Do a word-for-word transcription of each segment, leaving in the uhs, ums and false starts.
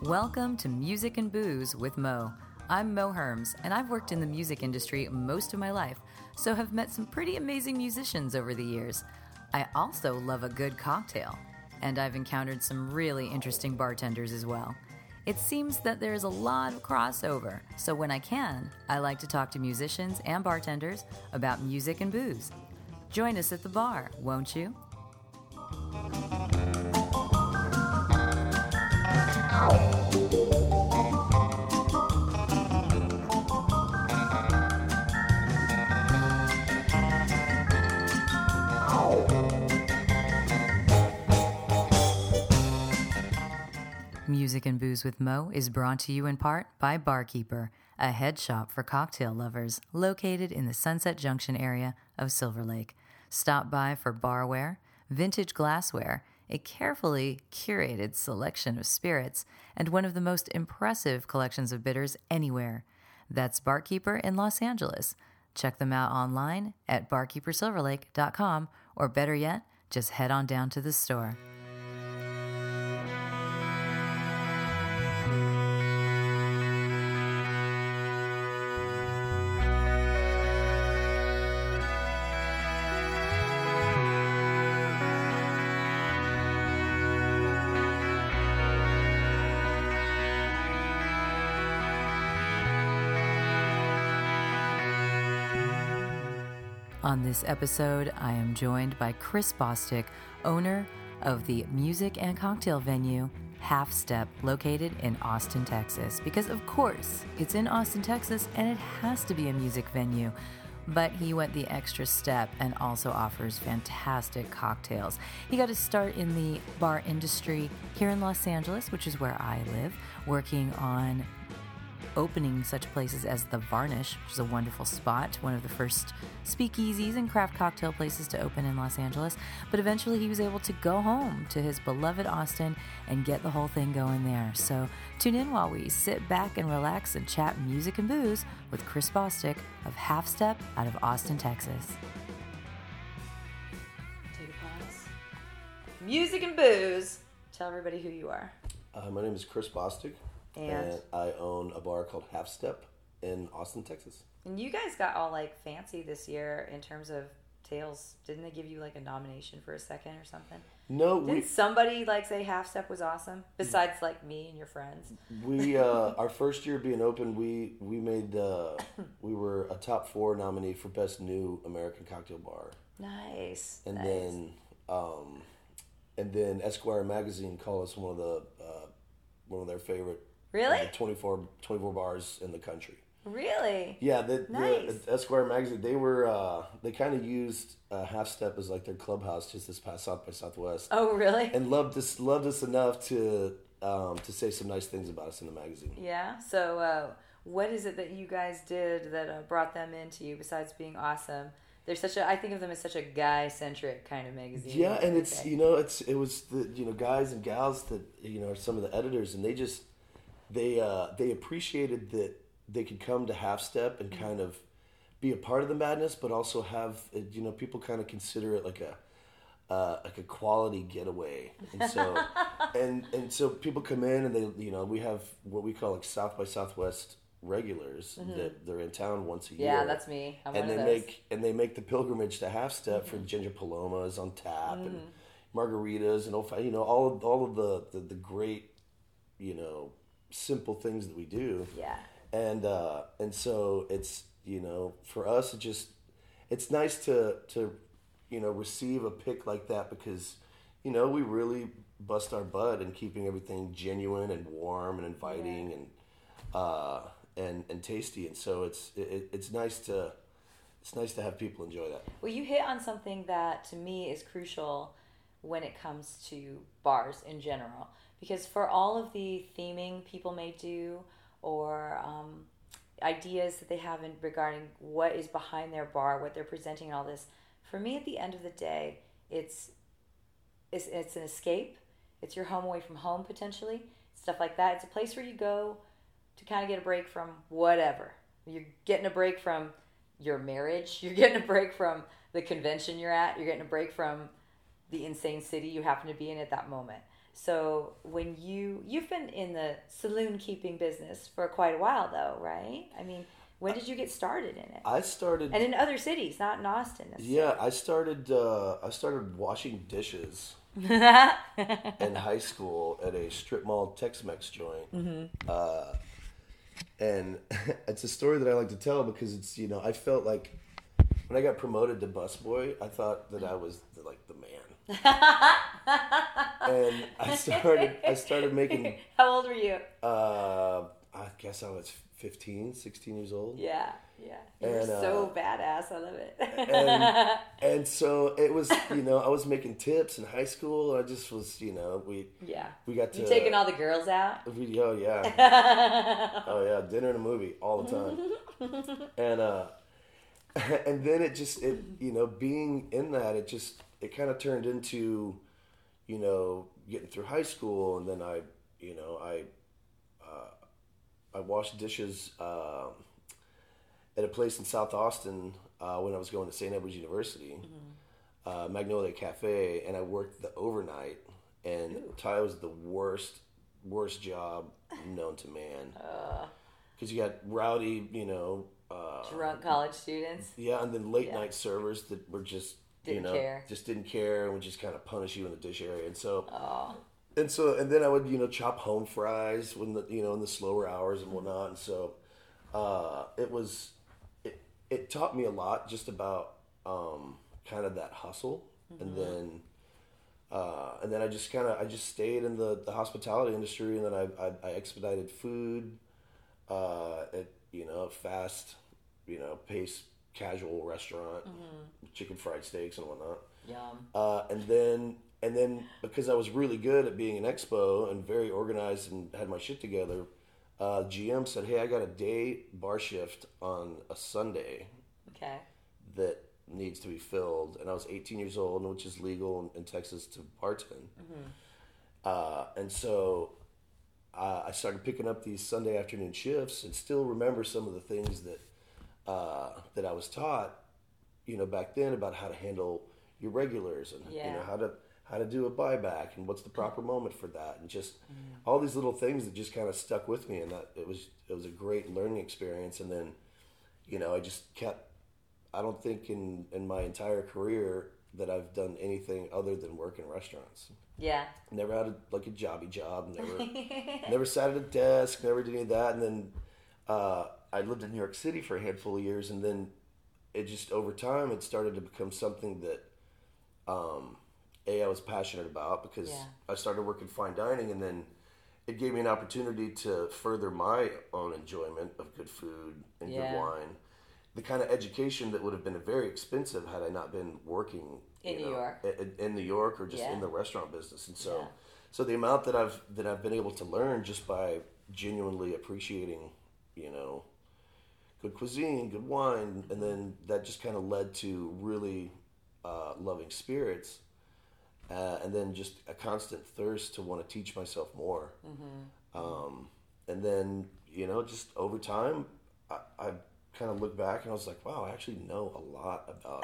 Welcome to Music and Booze with Mo. I'm Mo Herms, and I've worked in the music industry most of my life, so have met some pretty amazing musicians over the years. I also love a good cocktail, and I've encountered some really interesting bartenders as well. It seems that there's a lot of crossover, so when I can, I like to talk to musicians and bartenders about music and booze. Join us at the bar, won't you? Music and Booze with Mo is brought to you in part by Barkeeper, a head shop for cocktail lovers located in the Sunset Junction area of Silver Lake. Stop by for barware, vintage glassware, a carefully curated selection of spirits, and one of the most impressive collections of bitters anywhere. That's Barkeeper in Los Angeles. Check them out online at barkeeper silver lake dot com, or better yet, just head on down to the store. On this episode, I am joined by Chris Bostic, owner of the music and cocktail venue Half Step, located in Austin, Texas. Because of course, it's in Austin, Texas, and it has to be a music venue. But he went the extra step and also offers fantastic cocktails. He got to start in the bar industry here in Los Angeles, which is where I live, working on opening such places as The Varnish, which is a wonderful spot, one of the first speakeasies and craft cocktail places to open in Los Angeles. But eventually he was able to go home to his beloved Austin and get the whole thing going there. So tune in while we sit back and relax and chat music and booze with Chris Bostic of Half Step out of Austin, Texas. Take a pause. Music and booze. Tell everybody who you are. Uh, my name is Chris Bostic. And? and I own a bar called Half Step in Austin, Texas. And you guys got all like fancy this year in terms of tales. Didn't they give you like a nomination for a second or something? No, Didn't we, somebody like say Half Step was awesome besides like me and your friends? We uh, our first year being open, we we made uh, we were a top four nominee for best new American cocktail bar. Nice. And nice. then um, and then Esquire magazine called us one of the uh, one of their favorite. Really? Uh, twenty-four, twenty-four bars in the country. Really? Yeah, the, nice. the Esquire magazine, they were, uh, they kind of used uh, Half Step as like their clubhouse just this past South by Southwest. Oh, really? And loved us, loved us enough to um, to say some nice things about us in the magazine. Yeah? So uh, what is it that you guys did that uh, brought them into you besides being awesome? They're such a, I think of them as such a guy-centric kind of magazine. Yeah, and it's, you know, it's it was the, you know, guys and gals that, you know, are some of the editors, and they just, They uh, they appreciated that they could come to Half Step and kind of be a part of the madness, but also have, you know, people kind of consider it like a uh, like a quality getaway, and so and and so people come in and they, you know, we have what we call like South by Southwest regulars mm-hmm. that they're in town once a year. Yeah, that's me. I'm and one they of those. make and they make the pilgrimage to Half Step mm-hmm. for ginger palomas on tap mm-hmm. and margaritas and you know all of, all of the, the the great, you know, simple things that we do. Yeah. And uh, and so it's, you know, for us it just it's nice to to you know receive a pick like that because, you know, we really bust our butt in keeping everything genuine and warm and inviting yeah. and uh, and and tasty, and so it's it, it's nice to it's nice to have people enjoy that. Well, you hit on something that to me is crucial when it comes to bars in general. Because for all of the theming people may do or um, ideas that they have in regarding what is behind their bar, what they're presenting and all this, for me at the end of the day, it's it's, it's an escape. It's your home away from home potentially, stuff like that. It's a place where you go to kind of get a break from whatever. You're getting a break from your marriage. You're getting a break from the convention you're at. You're getting a break from the insane city you happen to be in at that moment. So when you you've been in the saloon keeping business for quite a while, though, right? I mean, when did you get started in it? I started, and in other cities, not in Austin. Yeah, I started. Uh, I started washing dishes in high school at a strip mall Tex-Mex joint. Mm-hmm. Uh, and it's a story that I like to tell because it's, you know, I felt like when I got promoted to busboy, I thought that I was like the man. And I started I started making. How old were you? Uh, I guess I was fifteen, sixteen years old. Yeah, yeah. You're and, so uh, badass. I love it. and, and so it was, you know, I was making tips in high school. I just was, you know, we yeah we got to you taking all the girls out. We, oh yeah, oh yeah, dinner and a movie all the time. and uh, and then it just it you know being in that it just it kind of turned into, you know, getting through high school, and then I, you know, I, uh, I washed dishes um, at a place in South Austin uh, when I was going to Saint Edward's University, mm-hmm. uh, Magnolia Cafe, and I worked the overnight. And Ooh. Ty was the worst, worst job known to man. Because uh, you got rowdy, you know, uh, drunk college students. Yeah, and then late yeah. night servers that were just. Didn't you know, care. just didn't care and would just kind of punish you in the dish area. And so, oh. and so, and then I would, you know, chop home fries when the, you know, in the slower hours and whatnot. And so, uh, it was, it, it taught me a lot just about, um, kind of that hustle. Mm-hmm. And then, uh, and then I just kind of, I just stayed in the, the hospitality industry, and then I, I, I expedited food, uh, at, you know, fast, you know, pace, casual restaurant, mm-hmm. chicken fried steaks and whatnot. Yum. Uh, and then and then because I was really good at being an expo and very organized and had my shit together, uh, G M said, "Hey, I got a day bar shift on a Sunday. Okay. That needs to be filled." And I was eighteen years old, which is legal in, in Texas to bartend. Mm-hmm. Uh, and so uh, I started picking up these Sunday afternoon shifts, and still remember some of the things that. Uh, that I was taught, you know, back then about how to handle your regulars and yeah. you know how to how to do a buyback and what's the proper moment for that, and just mm. all these little things that just kind of stuck with me, and that it was it was a great learning experience. And then, you know, I just kept. I don't think in in my entire career that I've done anything other than work in restaurants. Yeah. Never had a, like a jobby job. Never never sat at a desk. Never did any of that. And then. Uh, I lived in New York City for a handful of years, and then it just over time it started to become something that um, a I was passionate about, because yeah. I started working fine dining, and then it gave me an opportunity to further my own enjoyment of good food and yeah. good wine. The kind of education that would have been very expensive had I not been working in you New know, York, in, in New York, or just yeah. in the restaurant business. And so, yeah. so the amount that I've that I've been able to learn just by genuinely appreciating, you know, good cuisine, good wine, and then that just kind of led to really uh, loving spirits, uh, and then just a constant thirst to want to teach myself more. Mm-hmm. Um, and then, you know, just over time, I, I kind of look back and I was like, wow, I actually know a lot about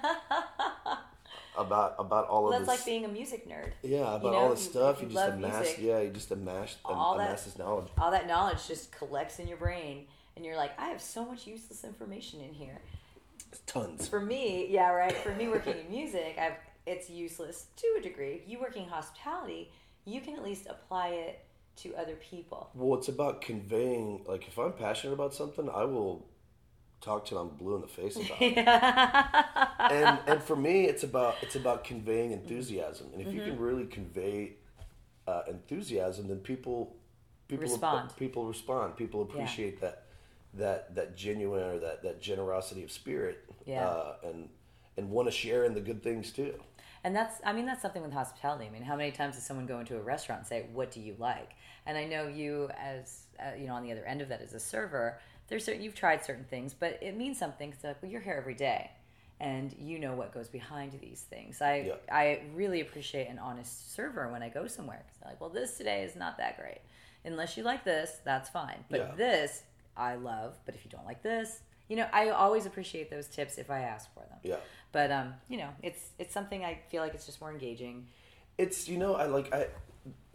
about about all well, of that's this. like being a music nerd. Yeah, about you know, all this you, stuff. you, You, you just amass. music. Yeah, you just amass all amass that, this knowledge. All that knowledge just collects in your brain. And you're like, I have so much useless information in here. Tons. For me, yeah, right. For me, working in music, I've it's useless to a degree. You working hospitality, you can at least apply it to other people. Well, it's about conveying. Like, if I'm passionate about something, I will talk till I'm blue in the face about it. and and for me, it's about it's about conveying enthusiasm. And if mm-hmm. you can really convey uh, enthusiasm, then people people respond. People respond. People appreciate yeah. that. that that genuine or that, that generosity of spirit, yeah. uh, and and want to share in the good things too. And that's, I mean, that's something with hospitality. I mean, how many times does someone go into a restaurant and say, what do you like? And I know you as, uh, you know, on the other end of that as a server, there's certain, you've tried certain things, but it means something. It's like, well, you're here every day and you know what goes behind these things. I, yeah. I really appreciate an honest server when I go somewhere. Because they're like, well, this today is not that great. Unless you like this, that's fine. But yeah. this, I love, but if you don't like this, you know, I always appreciate those tips if I ask for them. Yeah. But um, you know, it's it's something I feel like it's just more engaging. It's, you know, I like I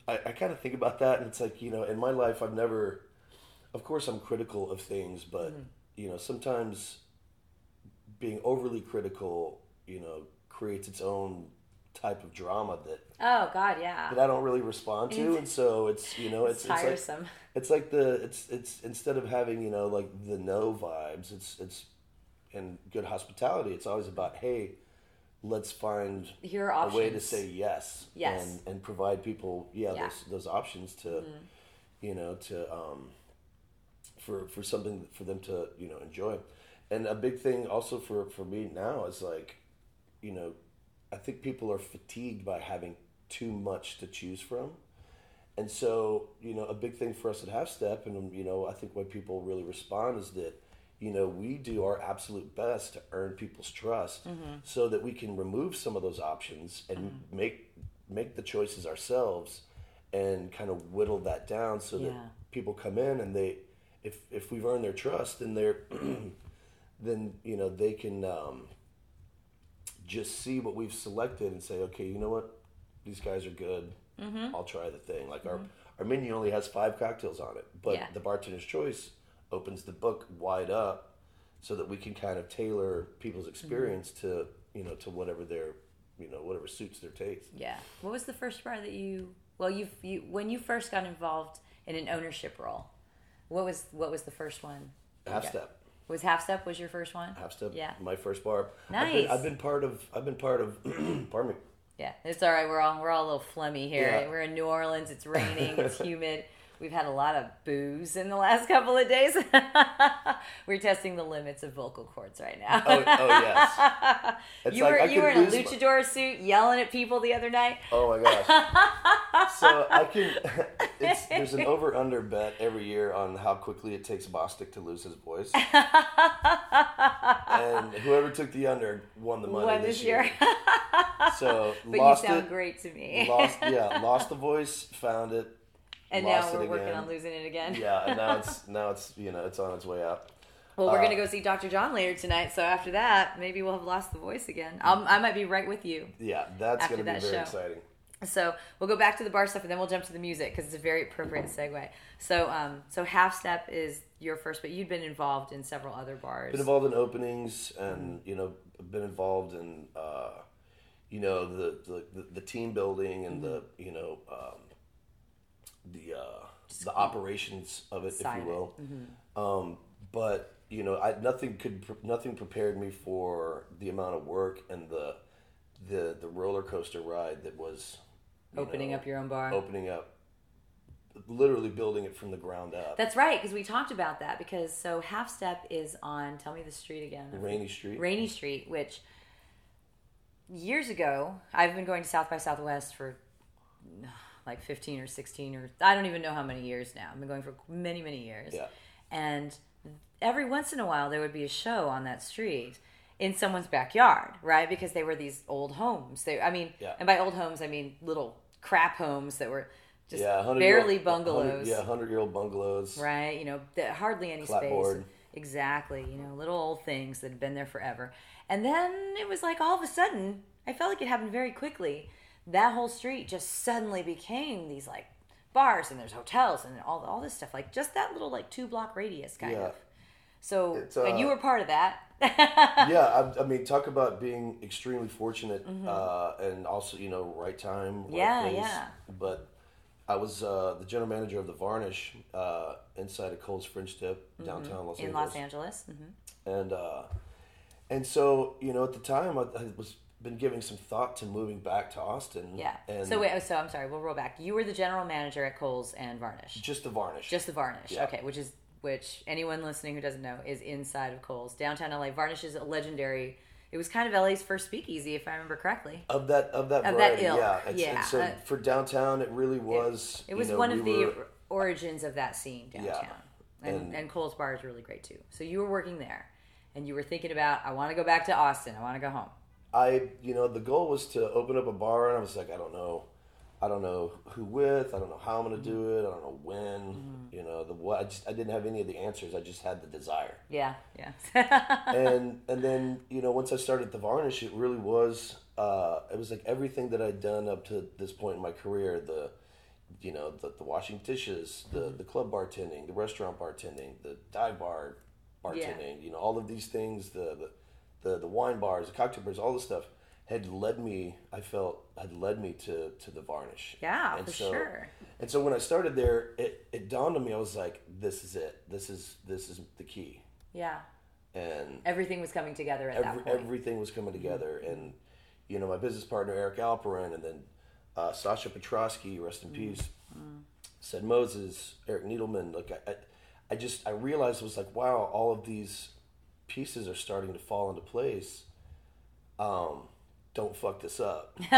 I, I kind of think about that, and it's like, you know, in my life, I've never, of course, I'm critical of things, but, mm-hmm. you know, sometimes being overly critical, you know, creates its own type of drama that oh god yeah that I don't really respond to, and so it's, you know, it's it's tiresome. It's like, it's like the it's it's instead of having, you know, like the no vibes, it's it's in good hospitality, it's always about, hey, let's find Your a options. way to say yes, yes, and and provide people yeah, yeah. those those options to mm-hmm. you know to um for for something for them to, you know, enjoy. And a big thing also for for me now is like, you know, I think people are fatigued by having too much to choose from. And so, you know, a big thing for us at Half Step, and, you know, I think why people really respond is that, you know, we do our absolute best to earn people's trust, mm-hmm. so that we can remove some of those options and mm-hmm. make make the choices ourselves and kind of whittle that down so yeah. that people come in and they, if if we've earned their trust, then they're, then, you know, they can um, just see what we've selected and say, okay, you know what, these guys are good. Mm-hmm. I'll try the thing. Like mm-hmm. our our menu only has five cocktails on it, but yeah. the bartender's choice opens the book wide up so that we can kind of tailor people's experience mm-hmm. to, you know, to whatever their, you know, whatever suits their taste. Yeah. What was the first bar that you, well, you you when you first got involved in an ownership role, what was what was the first one? Half Step. Was Half Step was your first one? Half Step. Yeah. My first bar. Nice. I've been, I've been part of I've been part of pardon me. Yeah, it's all right. We're all we're all a little phlegmy here. Yeah. We're in New Orleans. It's raining. It's humid. We've had a lot of booze in the last couple of days. We're testing the limits of vocal cords right now. Oh, oh yes. It's you like were I you were in a lose luchador my... suit yelling at people the other night. Oh my gosh. So I can. It's, there's an over under bet every year on how quickly it takes Bostic to lose his voice. And whoever took the under won the money won this, this year. year. So but lost you sound it, great to me. Lost yeah, lost the voice, found it. And lost now we're it working again. on losing it again. Yeah, and now it's now it's you know it's on its way out. Well, we're uh, gonna go see Doctor John later tonight, so after that, maybe we'll have lost the voice again. I'll, I might be right with you. Yeah, that's gonna be that very show. exciting. So we'll go back to the bar stuff, and then we'll jump to the music because it's a very appropriate segue. So, um, so Half Step is your first, but you'd been involved in several other bars. Been involved in openings, and you know, been involved in, uh, you know, the, the the team building and mm-hmm. the you know, um, the uh, the operations of it, if you will. Mm-hmm. Um, but you know, I nothing could nothing prepared me for the amount of work and the the the roller coaster ride that was. Opening know, up your own bar. Opening up, literally building it from the ground up. That's right, because we talked about that. Because so Half Step is on, tell me the street again. Rainy Street. Rainy Street, which years ago, I've been going to South by Southwest for like fifteen or sixteen or I don't even know how many years now. I've been going for many, many years. Yeah. And every once in a while, there would be a show on that street in someone's backyard, right? Because they were these old homes. They, I mean, yeah. and by old homes, I mean little crap homes that were just yeah, barely bungalows. Yeah, hundred-year-old bungalows. Right, you know, hardly any Clapboard. space. Exactly, you know, little old things that had been there forever. And then it was like all of a sudden, I felt like it happened very quickly. That whole street just suddenly became these like bars, and there's hotels and all all this stuff. Like just that little like two block radius kind yeah. of. So, uh, and you were part of that. Yeah, I, I mean, talk about being extremely fortunate, mm-hmm. uh, and also, you know, right time, right yeah, place. Yeah, But I was uh, the general manager of the Varnish uh, inside of Cole's French Tip, mm-hmm. downtown Los in Angeles. Los Angeles, mm-hmm. and uh, and so you know, at the time, I, I was been giving some thought to moving back to Austin. Yeah. And so wait, so I'm sorry, we'll roll back. You were the general manager at Cole's and Varnish. Just the Varnish. Just the Varnish. Yeah. Okay, which is. Which anyone listening who doesn't know is inside of Cole's, downtown L A. Varnish is a legendary. It was kind of L A's first speakeasy, if I remember correctly. Of that, of that, of variety, that ilk, yeah. It's, yeah. And so uh, for downtown, it really was. It, it was you know, one we of the were, origins of that scene downtown, yeah. and, and and Cole's Bar is really great too. So you were working there, and you were thinking about, I want to go back to Austin. I want to go home. I, you know, the goal was to open up a bar, and I was like, I don't know. I don't know who with. I don't know how I'm going to do it. I don't know when. Mm-hmm. You know, the what. I just I didn't have any of the answers. I just had the desire. Yeah, yeah. and and then you know once I started the Varnish, it really was. Uh, it was like everything that I'd done up to this point in my career. The, you know, the, the washing dishes, the, the club bartending, the restaurant bartending, the dive bar bartending, yeah. you know, all of these things, the, the, the, the wine bars, the cocktail bars, all this stuff had led me, I felt, had led me to, to the Varnish. Yeah, and for so, sure. And so when I started there, it, it dawned on me, I was like, this is it. This is, this is the key. Yeah. And everything was coming together at every, that point. Everything was coming together. Mm-hmm. And, you know, my business partner, Eric Alperin, and then uh, Sasha Petrosky, rest in mm-hmm. peace, mm-hmm. Said Moses, Eric Needleman. Like, I, I, I just, I realized it was like, wow, all of these pieces are starting to fall into place. Um, don't fuck this up. do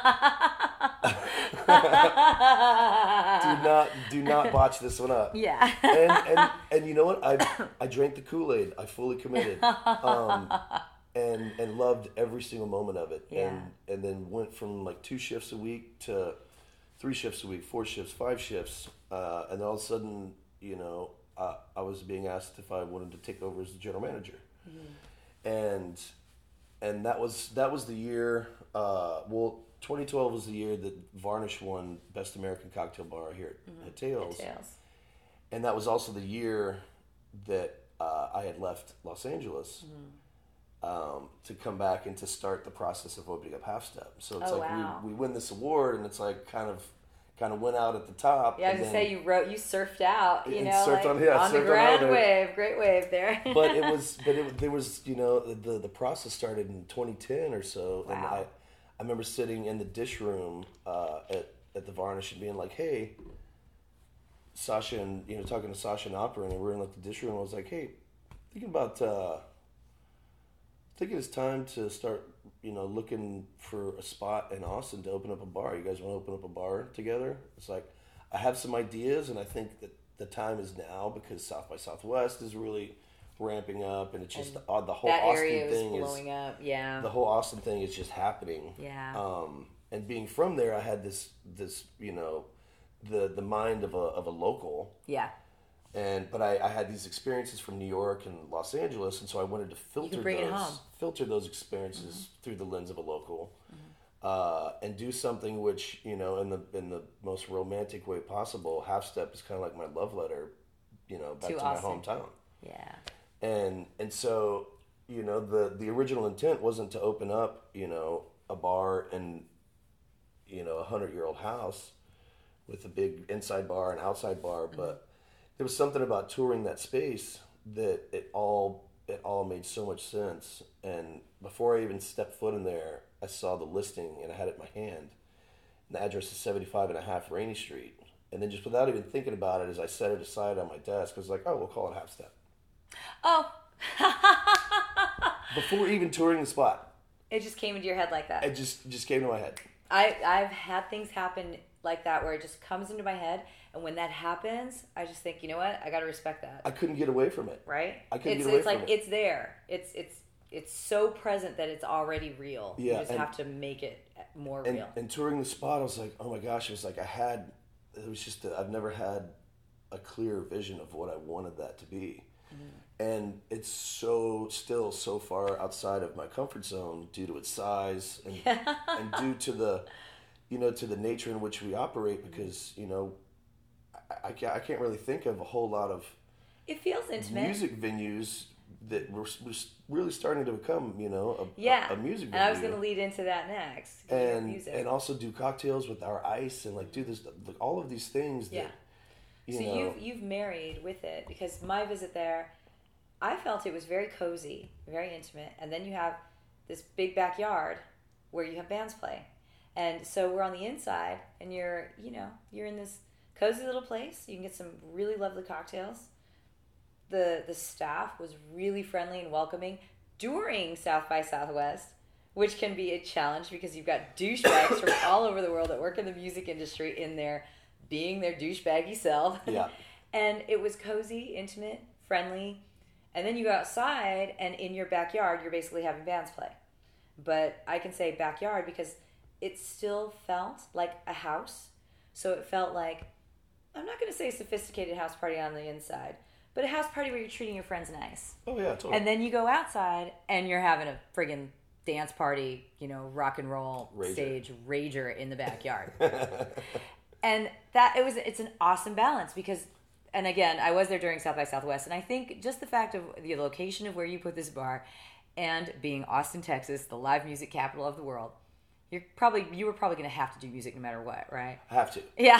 not, do not botch this one up. Yeah. and, and and you know what? I I drank the Kool-Aid. I fully committed, um, and and loved every single moment of it. Yeah. And and then went from like two shifts a week to three shifts a week, four shifts, five shifts, uh, and then all of a sudden, you know, uh, I was being asked if I wanted to take over as the general manager, mm-hmm. and. And that was that was the year. Uh, well, twenty twelve was the year that Varnish won Best American Cocktail Bar here at, mm-hmm. at Tales. At Tales. And that was also the year that uh, I had left Los Angeles mm-hmm. um, to come back and to start the process of opening up Half Step. So it's oh, like wow. we, we win this award, and it's like kind of kind of went out at the top. Yeah, I was gonna say you wrote, you surfed out, you know, surfed like on, yeah, on the grand on wave, great wave there. But it was, but it there was, you know, the the process started in twenty ten or so, wow. and I, I remember sitting in the dish room uh, at at the Varnish and being like, hey, Sasha and you know talking to Sasha and Opera, and we were in like the dish room. I was like, hey, thinking about, uh, thinking it's time to start. You know, looking for a spot in Austin to open up a bar. You guys want to open up a bar together? It's like, I have some ideas, and I think that the time is now because South by Southwest is really ramping up, and it's just uh, the whole that Austin area thing is blowing is up. Yeah, the whole Austin thing is just happening. Yeah. Um, and being from there, I had this this you know, the the mind of a of a local. Yeah. And but I, I had these experiences from New York and Los Angeles, and so I wanted to filter those filter those experiences mm-hmm. through the lens of a local, mm-hmm. uh, and do something which you know in the in the most romantic way possible. Half Step is kind of like my love letter, you know, back to, to my hometown. Yeah. And and so you know the the original intent wasn't to open up you know a bar in you know a hundred year old house with a big inside bar and outside bar, mm-hmm. but there was something about touring that space that it all it all made so much sense. And before I even stepped foot in there, I saw the listing and I had it in my hand. And the address is seventy-five and a half Rainey Street. And then just without even thinking about it, as I set it aside on my desk, I was like, oh, we'll call it Half Step. Oh. Before even touring the spot. It just came into your head like that. It just just came to my head. I, I've had things happen like that where it just comes into my head. And when that happens, I just think, you know what? I got to respect that. I couldn't get away from it. Right? I couldn't it's, get away it's from like, it. It's there. It's it's it's so present that it's already real. Yeah, you just and, have to make it more and, real. And touring the spot, I was like, oh my gosh. It was like I had, it was just, a, I've never had a clear vision of what I wanted that to be. Mm-hmm. And it's so, still so far outside of my comfort zone due to its size and, and due to the, you know, to the nature in which we operate because, you know, I can't, I can't really think of a whole lot of it feels intimate music venues that we're, we're really starting to become, you know, a, yeah. a, a music venue. And I was going to lead into that next. And music. and also do cocktails with our ice and like do this, like all of these things that, yeah. you so know. you've, you've married with it because my visit there, I felt it was very cozy, very intimate. And then you have this big backyard where you have bands play. And so we're on the inside and you're, you know, you're in this cozy little place. You can get some really lovely cocktails. The the staff was really friendly and welcoming during South by Southwest, which can be a challenge because you've got douchebags from all over the world that work in the music industry in there being their douchebaggy self. Yeah. And it was cozy, intimate, friendly. And then you go outside and in your backyard, you're basically having bands play. But I can say backyard because it still felt like a house. So it felt like, I'm not going to say sophisticated house party on the inside, but a house party where you're treating your friends nice. Oh, yeah, totally. And then you go outside and you're having a friggin' dance party, you know, rock and roll rager. stage rager in the backyard. And that, it was, it's an awesome balance because, and again, I was there during South by Southwest, and I think just the fact of the location of where you put this bar and being Austin, Texas, the live music capital of the world, you're probably, you were probably going to have to do music no matter what, right? Have to. Yeah.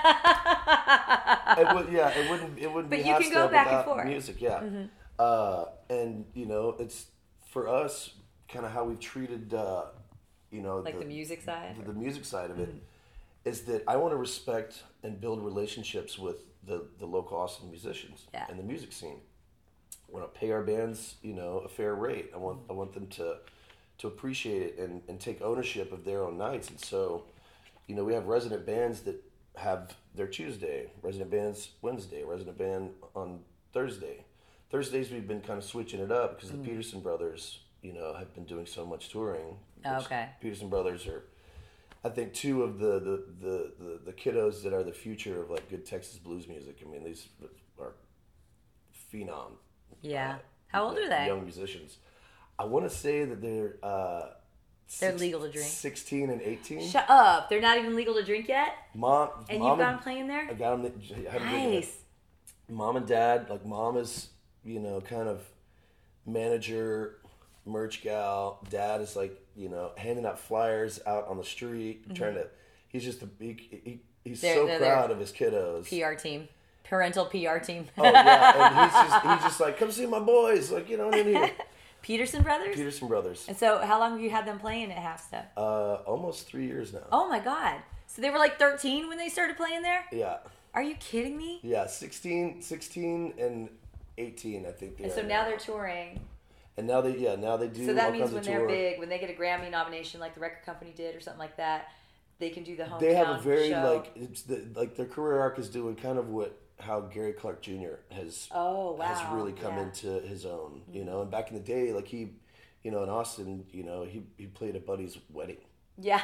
it would, yeah, it wouldn't, it wouldn't but be you half can go back and without forth. music, yeah. Mm-hmm. Uh, and, you know, it's, for us, kind of how we've treated, uh, you know... Like the, the music side? The, the music side of it, mm-hmm. is that I want to respect and build relationships with the, the local Austin musicians yeah. and the music scene. I want to pay our bands, you know, a fair rate. I want, mm-hmm. I want them to... to appreciate it and, and take ownership of their own nights. And so, you know, we have resident bands that have their Tuesday, resident bands Wednesday, resident band on Thursday. Thursdays we've been kind of switching it up because the mm. Peterson brothers, you know, have been doing so much touring. Oh, okay. Peterson brothers are, I think, two of the, the, the, the, the kiddos that are the future of, like, good Texas blues music. I mean, these are phenom. Yeah. Uh, How old are they? Young musicians. I want to say that they're uh, they're six, legal to drink. Sixteen and eighteen. Shut up! They're not even legal to drink yet. Mom and mom you've got and, them playing there. I got them. I had them nice. Mom and dad, like mom is, you know, kind of manager, merch gal. Dad is like, you know, handing out flyers out on the street, mm-hmm. trying to. He's just a he, he, he's they're, so they're proud of his kiddos. P R team. Parental P R team. Oh yeah, and he's just he's just like, come see my boys, like, you know, in here. Peterson brothers? Peterson brothers. And so how long have you had them playing at Half Step? Uh, almost three years now. Oh my God. So they were like thirteen when they started playing there? Yeah. Are you kidding me? Yeah, sixteen, sixteen and eighteen, I think. And so now, now they're touring. And now they, yeah, now they do. So that means when they're big, when they get a Grammy nomination like the record company did or something like that, they can do the hometown show. They have a very, show. like, it's the, like their career arc is doing kind of what how Gary Clark Junior has oh, wow. has really come yeah. into his own, you know. And back in the day, like he, you know, in Austin, you know, he he played a buddy's wedding. Yeah.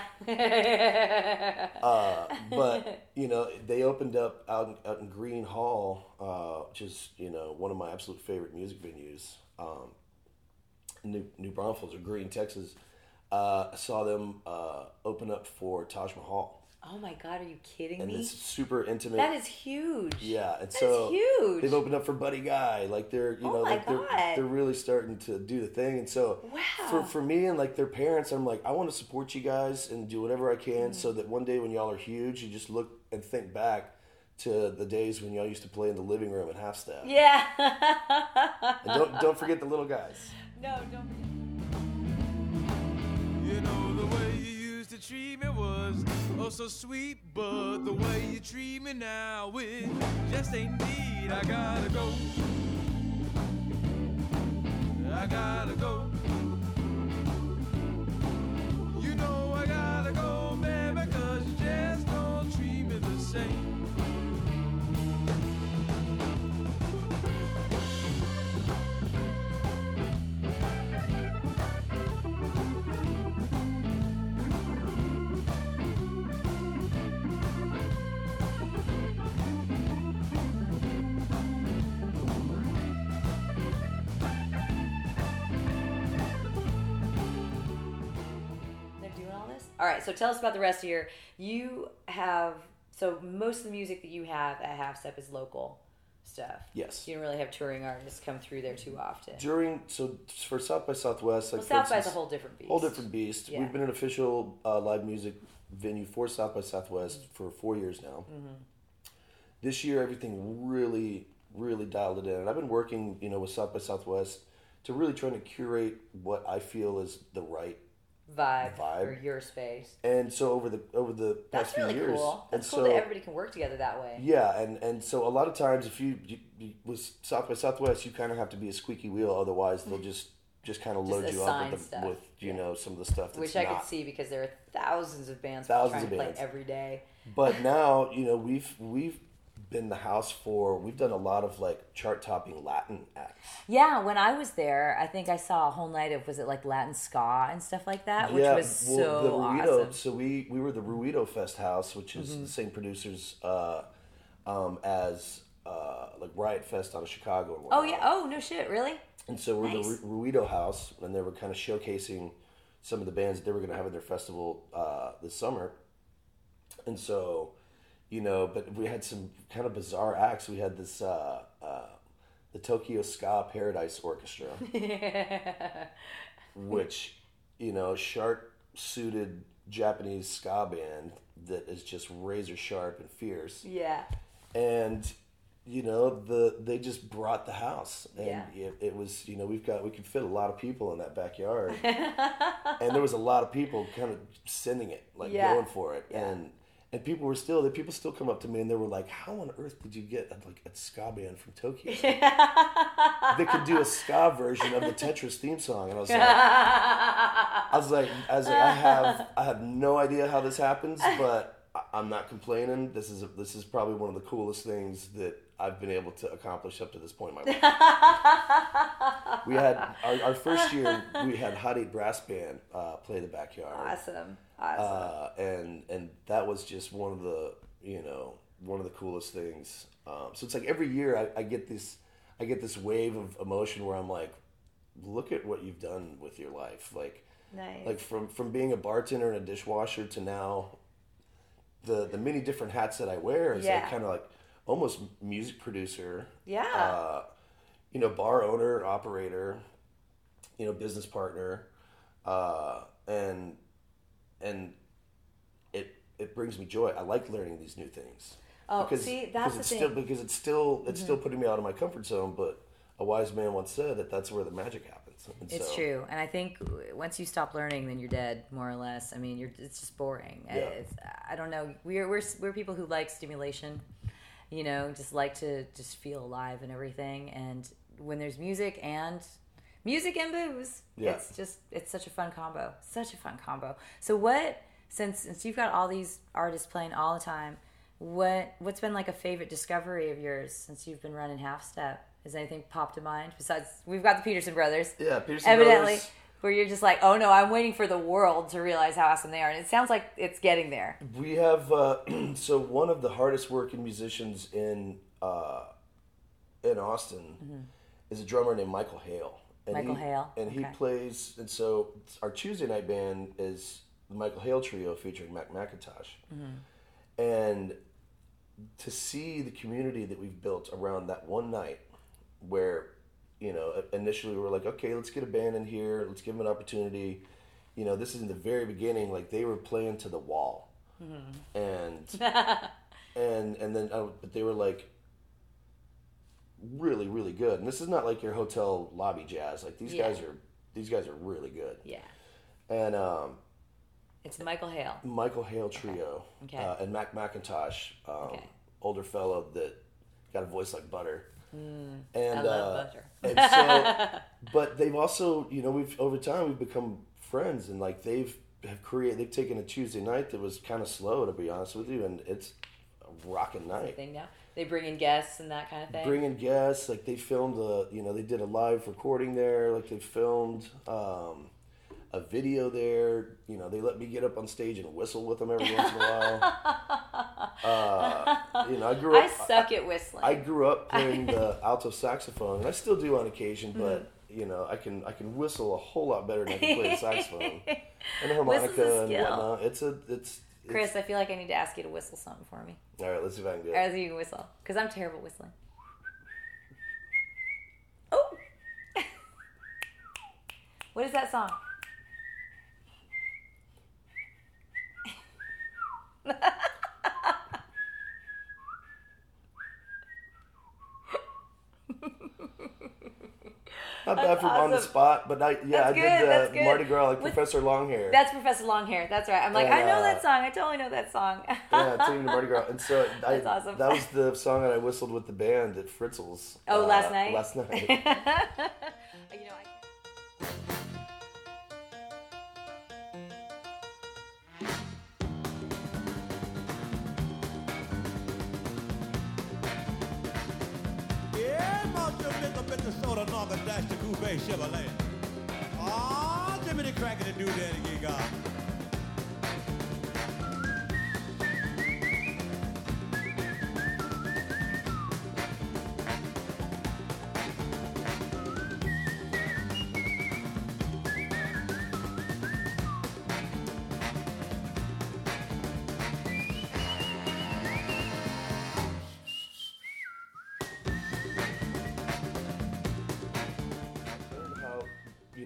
uh, but you know, they opened up out in, out in Green Hall, uh, which is, you know, one of my absolute favorite music venues. Um, New New Braunfels or Green, Texas. Uh, I saw them uh, open up for Taj Mahal. Oh my God, are you kidding and me? And it's super intimate. That is huge. Yeah, and that so is huge. They've opened up for Buddy Guy. Like they're, you oh know, my like they're God. they're really starting to do the thing. And so wow. for for me and like their parents, I'm like, I want to support you guys and do whatever I can, mm. so that one day when y'all are huge, you just look and think back to the days when y'all used to play in the living room at Half Step. Yeah. And don't don't forget the little guys. No, don't forget. You know the way you used to treat me was oh so sweet, but the way you treat me now it just ain't need. I gotta go. I gotta go. You know I gotta go, baby, 'cause you just don't treat me the same. All right, so tell us about the rest of your. You have so most of the music that you have at Half Step is local stuff. Yes. You don't really have touring artists come through there too often. During so for South by Southwest, like well, South by is a whole different beast. Whole different beast. Yeah. We've been an official uh, live music venue for South by Southwest mm-hmm. for four years now. Mm-hmm. This year, everything really, really dialed it in, and I've been working, you know, with South by Southwest to really trying to curate what I feel is the right. Vibe, vibe or your space, and so over the over the that's past really few years, cool. That's and cool so, that everybody can work together that way. Yeah, and, and so a lot of times, if you, you, you with South by Southwest, you kind of have to be a squeaky wheel. Otherwise, they'll just just kind of load you up with, the, with you yeah. know some of the stuff that's which I not, could see because there are thousands of bands thousands trying of to bands. play every day. But now, you know, we've we've been the house for we've done a lot of like chart topping Latin acts. Yeah, when I was there, I think I saw a whole night of was it like Latin ska and stuff like that, which yeah, was well, so the Ruido, awesome. So we we were the Ruido Fest house, which is mm-hmm. the same producers uh, um, as uh, like Riot Fest out of Chicago. And oh yeah, oh no shit, really? And so we're nice. the Ruido house, and they were kind of showcasing some of the bands that they were going to have at their festival uh, this summer, and so. you know, but we had some kind of bizarre acts. We had this, uh, uh, the Tokyo Ska Paradise Orchestra, which, you know, sharp-suited Japanese ska band that is just razor sharp and fierce. Yeah. And, you know, the they just brought the house. And Yeah. it, it was, you know, we've got, we could fit a lot of people in that backyard. And there was a lot of people kind of sending it, like Yeah. going for it. Yeah. And and people were still, the people still come up to me and they were like, how on earth did you get like a ska band from Tokyo that could do a ska version of the Tetris theme song? And I was like, I was like, I was like, I have, I have no idea how this happens, but I- I'm not complaining. This is a, this is probably one of the coolest things that I've been able to accomplish up to this point in my life. We had our, our first year. We had Hot Eight Brass Band uh, play the backyard. Awesome. Awesome. Uh, and and that was just one of the you know one of the coolest things. Um, so it's like every year I, I get this I get this wave of emotion where I'm like, look at what you've done with your life. Like Nice. like from from being a bartender and a dishwasher to now the the many different hats that I wear is Yeah. like kind of like almost music producer. Yeah. Uh, you know, bar owner, operator, you know, business partner, uh, and and it it brings me joy. I like learning these new things. Oh, see, that's because the it's thing. still because it's still it's still putting me out of my comfort zone. But a wise man once said that that's where the magic happens. And It's so, true, and I think once you stop learning, then you're dead, more or less. I mean, you're it's just boring. Yeah. It's, I don't know. We're we're we're people who like stimulation, you know, just like to just feel alive and everything. And when there's music and music and booze, Yeah. it's just it's such a fun combo. Such a fun combo. So what? Since since you've got all these artists playing all the time, what what's been like a favorite discovery of yours since you've been running Half Step? Has anything popped to mind besides we've got the Peterson brothers? Yeah, Peterson evidently, Brothers. where you're just like, oh no, I'm waiting for the world to realize how awesome they are, and it sounds like it's getting there. We have uh, so one of the hardest working musicians in uh, in Austin is a drummer named Michael Hale. And Michael he, Hale, and he okay. plays. And so our Tuesday night band is the Michael Hale Trio featuring Mac McIntosh. And to see the community that we've built around that one night, where you know initially we were like, okay, let's get a band in here, let's give them an opportunity. You know, this is in the very beginning. Like they were playing to the wall, and and and then uh, but they were like really really good. And this is not like your hotel lobby jazz. Like these Yeah. guys are these guys are really good. Yeah, And um, it's Michael Hale. Michael Hale Trio, Okay. Uh, and Mac McIntosh, um, Okay. older fellow that got a voice like butter. and I love uh, butter. and so, but they've also, you know, we've over time we've become friends, and like they've have created, they've taken a Tuesday night that was kind of slow, to be honest with you, and it's a rocking night. Thing now, they bring in guests and that kind of thing. Bringing guests, like they filmed a, you know, they did a live recording there, like they filmed um, a video there. You know, they let me get up on stage and whistle with them every once in a while. Uh, you know, I grew I up. suck at whistling. I grew up playing the alto saxophone, and I still do on occasion. But Mm-hmm. you know, I can I can whistle a whole lot better than I can play the saxophone and the Whistle's a harmonica and skill. whatnot. It's a it's. it's Chris, I feel like I need to ask you to whistle something for me. all right, let's see if I can do Or it. as you can whistle, because I'm terrible at whistling. Oh, what is that song? Not bad for on the awesome. spot, but I yeah That's I good, did that's the good. Mardi Gras like With- Professor Longhair. That's Professor Longhair. That's right. I'm like, And, I know uh, that song. I totally know that song. Yeah, taking the Mardi Gras, and so I, That's awesome. that was the song that I whistled with the band at Fritzl's. Oh, uh, last night? Last night. You know, I... Yeah, must have been a bit of soda, knock a dash to Coupe Chevrolet. Ah, Jimmy the Cracker to do that again, God.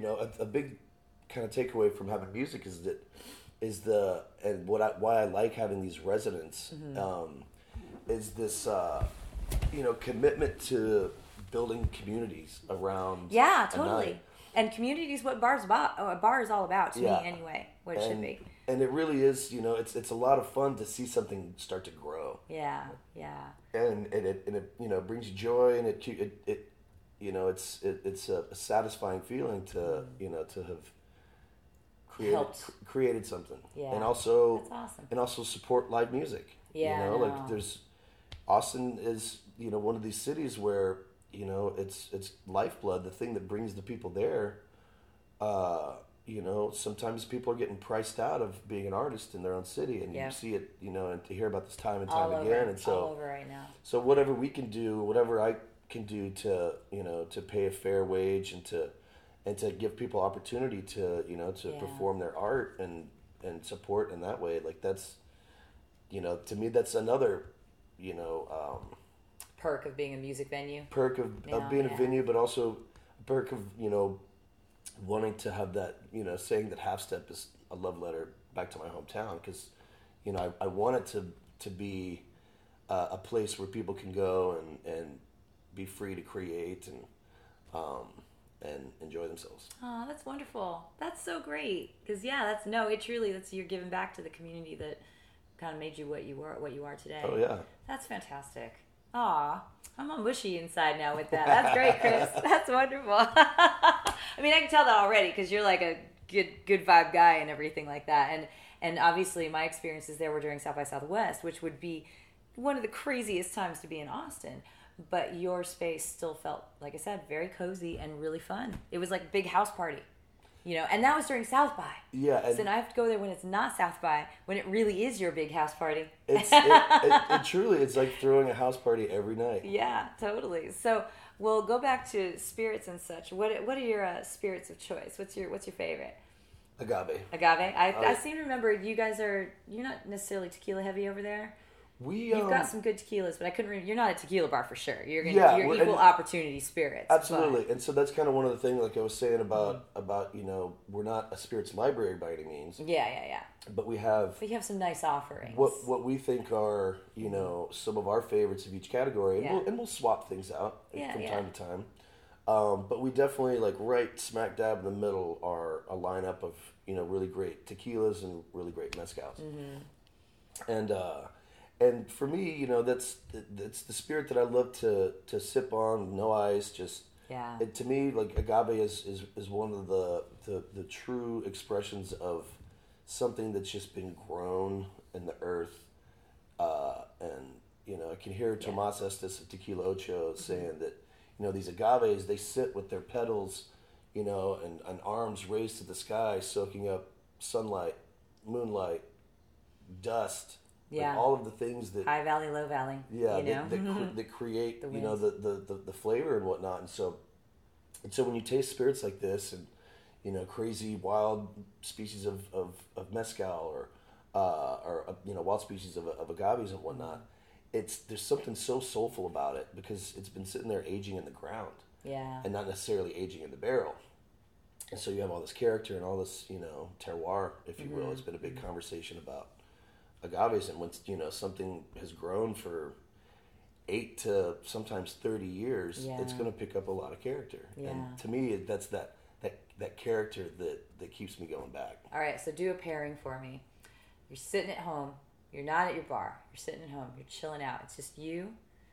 know, a, a big kind of takeaway from having music is that is the and what I, why I like having these residents mm-hmm. um, is this uh, you know commitment to building communities around. Yeah, totally. And community is what bar's about. A bar is all about to yeah. me, anyway. What it and, should be. And it really is. You know, it's it's a lot of fun to see something start to grow. Yeah, yeah. And and it and it you know brings you joy, and it it, it you know it's it, it's a, a satisfying feeling to mm. you know to have created cr- created something. Yeah. And also that's awesome. And also support live music. Yeah. You know, like there's Austin is you know one of these cities where. You know, it's it's lifeblood, the thing that brings the people there. Uh, you know, sometimes people are getting priced out of being an artist in their own city, and yeah. you see it, you know, and to hear about this time and time all again. Over, and so, all over right now. So whatever we can do, whatever I can do to, you know, to pay a fair wage and to, and to give people opportunity to, you know, to yeah. perform their art and and support in that way, like that's, you know, to me that's another, you know. Um, perk of being a music venue. Perk of, yeah, of being yeah. a venue, but also perk of, you know, wanting to have that, you know, saying that Half Step is a love letter back to my hometown because, you know, I, I want it to to be uh, a place where people can go and, and be free to create and um, and enjoy themselves. Oh, that's wonderful. That's so great. Because, yeah, that's, no, it truly, that's, you're giving back to the community that kind of made you what you were, what you are today. Oh, yeah. That's fantastic. Aw, I'm all mushy inside now with that. That's great, Chris. That's wonderful. I mean, I can tell that already because you're like a good good vibe guy and everything like that. And and obviously my experiences there were during South by Southwest, which would be one of the craziest times to be in Austin. But your space still felt, like I said, very cozy and really fun. It was like a big house party. You know, and that was during South by. Yeah. And so then I have to go there when it's not South by, when it really is your big house party. It's it, it, it truly, it's like throwing a house party every night. Yeah, totally. So we'll go back to spirits and such. What what are your uh, spirits of choice? What's your what's your favorite? Agave. Agave. I, Uh, I seem to remember you guys are, you're not necessarily tequila heavy over there. We, You've um, got some good tequilas, but I couldn't remember. You're not a tequila bar for sure. You're gonna, yeah, you're we're- equal and- opportunity spirits. Absolutely, but- and so that's kind of one of the things, like I was saying about about you know we're not a spirits library by any means, Yeah, yeah, yeah. but we have But you have some nice offerings. what what we think are you know some of our favorites of each category, and, Yeah. we'll, and we'll swap things out Yeah, from yeah. time to time. Um, but we definitely like right smack dab in the middle are a lineup of you know really great tequilas and really great mezcals, Mm-hmm. and. uh And for me, you know, that's that's the spirit that I love to, to sip on, no ice, just Yeah. It, to me, like agave is, is, is one of the, the the true expressions of something that's just been grown in the earth, uh, and you know I can hear Yeah. Tomas Estes of Tequila Ocho saying that you know these agaves they sit with their petals, you know, and, and arms raised to the sky, soaking up sunlight, moonlight, dust. Yeah. Like all of the things that High valley, low valley. yeah you know? that, that, cre- that create The you know the, the, the, the flavor and whatnot, and so and so when you taste spirits like this and you know crazy wild species of, of, of mezcal or uh, or uh, you know wild species of, of agaves and whatnot, it's there's something so soulful about it because it's been sitting there aging in the ground Yeah. and not necessarily aging in the barrel. And so you have all this character and all this, you know, terroir, if you will. It's been a big conversation about agaves, and once you know something has grown for eight to sometimes thirty years, Yeah. it's going to pick up a lot of character. Yeah. And to me, that's that that that character that that keeps me going back. All right, so do a pairing for me. You're sitting at home. You're not at your bar. You're sitting at home. You're chilling out. It's just you,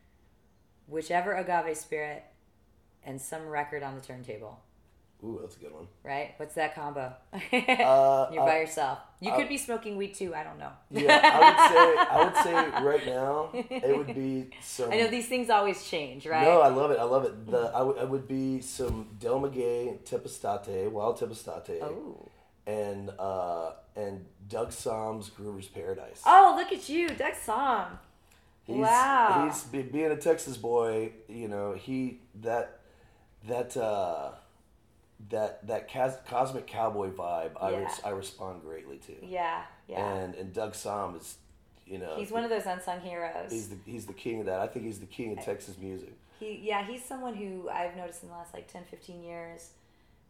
whichever agave spirit, and some record on the turntable. Ooh, that's a good one. Right? What's that combo? Uh, You're by I- yourself. You I- could be smoking weed too. I don't know. Yeah, I would say I would say right now it would be some. I know these things always change, right? No, I love it. I love it. The I would I would be some Del Maguey Tepestate, Wild Tepestate, Oh. and uh, and Doug Som's Groover's Paradise. Oh, look at you, Doug Som. He's, Wow. He's be- being a Texas boy. You know, he that that uh, that that cas- cosmic cowboy vibe. I Yeah. res- I respond greatly to. Yeah, yeah. And and Doug Som is, you know, He's one of those unsung heroes. He's the he's the king of that. I think he's the king of Texas music. He, yeah, he's someone who I've noticed in the last like ten, fifteen years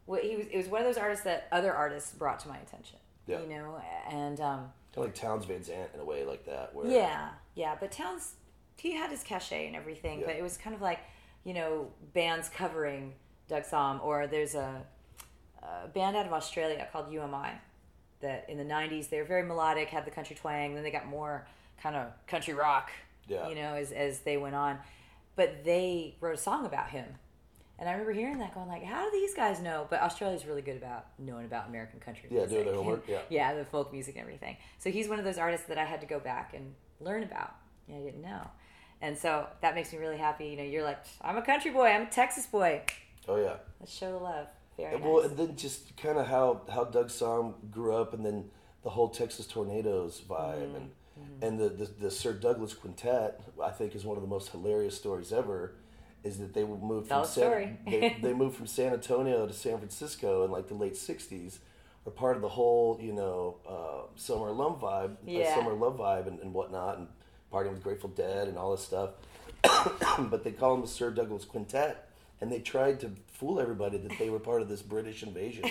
what he was. It was one of those artists that other artists brought to my attention. Yeah. You know, and um, kind of like Townes Van Zandt in a way like that. Where, yeah, yeah. But Townes, he had his cachet and everything, Yeah. but it was kind of like, you know, bands covering Doug Sahm, or there's a, a band out of Australia called U M I that in the nineties they were very melodic, had the country twang, then they got more kind of country rock, Yeah. you know, as as they went on. But they wrote a song about him. And I remember hearing that going like, how do these guys know? But Australia's really good about knowing about American country Yeah, music. doing their homework, yeah. Yeah, the folk music and everything. So he's one of those artists that I had to go back and learn about. And I didn't know. And so that makes me really happy. You know, you're like, I'm a country boy. I'm a Texas boy. Oh, yeah. Let's show the love. Very And, well, nice. and then just kind of how, how Doug Sahm grew up, and then the whole Texas Tornadoes vibe, Mm-hmm. and and the, the the Sir Douglas Quintet, I think, is one of the most hilarious stories ever. Is that they moved Tell from a San, story. they, they moved from San Antonio to San Francisco in like the late sixties, are part of the whole you know uh, summer alum vibe, uh, Yeah. summer love vibe, and, and whatnot, and partying with Grateful Dead and all this stuff. But they call them the Sir Douglas Quintet. And they tried to fool everybody that they were part of this British invasion.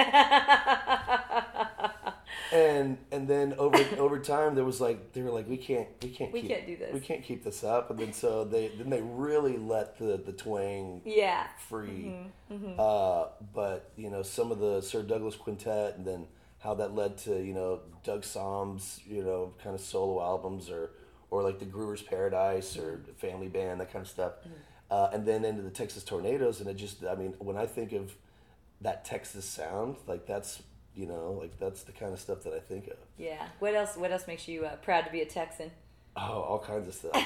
and and then over over time there was like they were like we can't we can't We keep, can't do this. we can't keep this up. And then so they then they really let the the twang Yeah. free. Mm-hmm. Uh, but you know some of the Sir Douglas Quintet, and then how that led to you know Doug Sahm's you know kind of solo albums, or or like the Groover's Paradise or Family Band, that kind of stuff. Mm-hmm. Uh, and then into the Texas Tornadoes, and it just, I mean, when I think of that Texas sound, like that's, you know, like that's the kind of stuff that I think of. Yeah. What else? What else makes you uh, proud to be a Texan? Oh, all kinds of stuff.